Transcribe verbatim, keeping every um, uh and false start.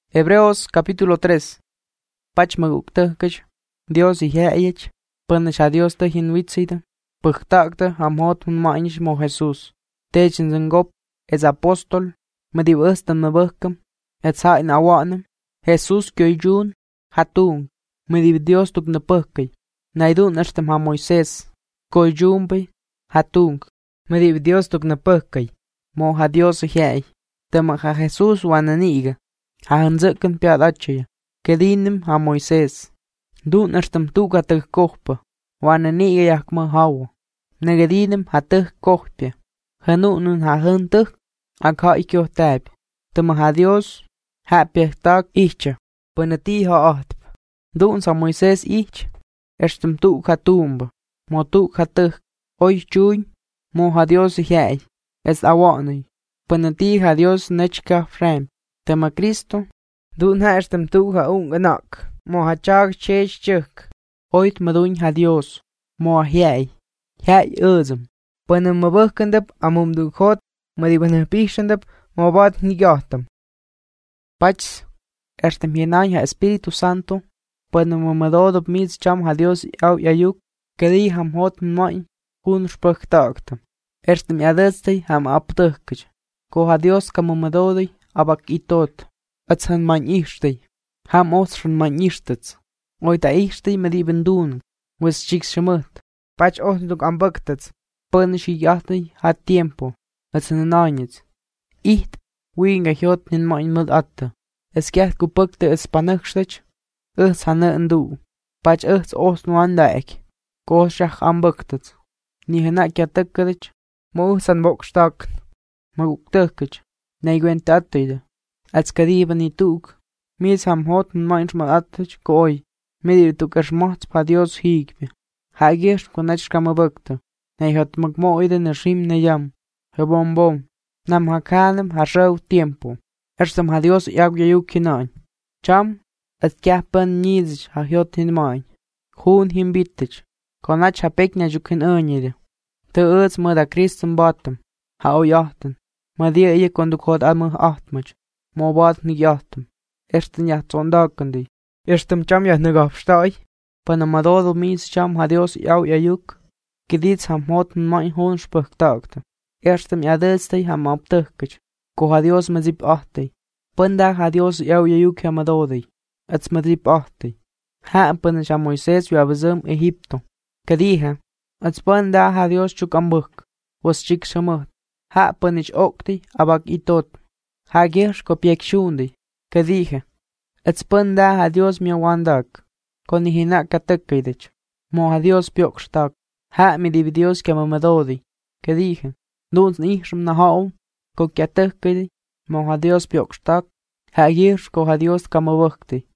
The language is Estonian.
Hebreos capítulo tres. Pach maguktajkach, Dios iheayach, panash a Dios tahin witzida, pagtakta amhot hun mainish mo Jesús. Techin zangop, es apóstol, medibustan mabakam, et sain awanam, Jesús kyoyjun, hatung, medib Dios tuk napakay, naidun ashtam ha Moisés, koyjumbay, hatung, medib Dios tuk napakay, mo ha Dios iheay, tama ha Jesús wananiga. Ha hanzakan piadachaya, kedinim ha Moisés. Dun ashtam tuga tag kohpa, wana niga yakma hawa. Negedinim ha tag kohpia. Hanunun ha hantag, akha ikyo tab. Tama ha Dios, ha piachtak icha, panati ha ahtp. Dun sa Moisés ich, ashtam tuk ha tumba, mo tuk ha tag, oy chuy, mo ha Dios ihay, es awanay. Panati ha Dios nechka frem. Tama Cristo, dun ha ashtam tu ha unganak, mo ha chag chech chuk, oit madun ha Dios, mo ha hyay, hyay uzum, panam mabakandap amum du khot, madibana pishandap, mo bad nigatam. Pach, ashtam hinay ha Espíritu Santo, panam mamadodop miz cham ha Dios au yayuk, kadi ham hot main, hun spachtaktam. Ashtam yadastay ham aptakaj, ko ha Dios kamamadodai, abak itot, at san man ishtay, ham osran man ishtats, oita ishtay mediben dun, wes chik shamat, pach osnuk ambaktats, panishi yahtay hat tiempo, at san ananyats. Iht, winga hiot nin main mud atta, es kiat kupakta es panakstach, us hana ndu, pach us osnu andaek, ko shach ambaktats, ni hana kiatakadach, mo san bokstak, maguktakach. Naigwen tatida, als kadiba ni tuk, mis ham hoten mainz mal attach koi, medir tuk as machts pa Dios higbe. Hagish konach kama bakta, nay hat magmoide na shim na yam, he bom bom, nam hakanem ha rau tiempo, erstam ha Dios yagya yukinan. Cham, at kyapan nizich ha hiot hin main, hun him bittich, konach ha pekna jukin onyide. Te uts mada Christum bottom, ha o yachten. Ma dia ie kon du kod alma ahtmach, mo bad ni yahtem. Ersten ja zondakandi. Erstem cham ja negafstai. Pana madodo mis cham ha Dios yau yayuk. Gedits ham hoten main hon spuchtagte. Erstem ja delstay ham abtukkach. Ko ha Dios ma zip ahtay. Panda ha Dios yau yayuk ha madodi. Ats ma zip ahtay. Ha pana cha Moisés yu abazam Egipto. Kadiha. Ats panda ha Dios chuk ambuk. Was chik shamat. Ha panich okti abak itot. Ha gersh ko piek shundi. Kadije. Ets panda ha Dios mi wandak. Koni hina katakidich. Mo ha Dios piokstak. Ha mi divi Dios kama madodi. Kadije. Duns nishum na haum. Ko kiatakidi. Mo ha Dios piokstak. Ha gersh ko ha Dios kama wakti.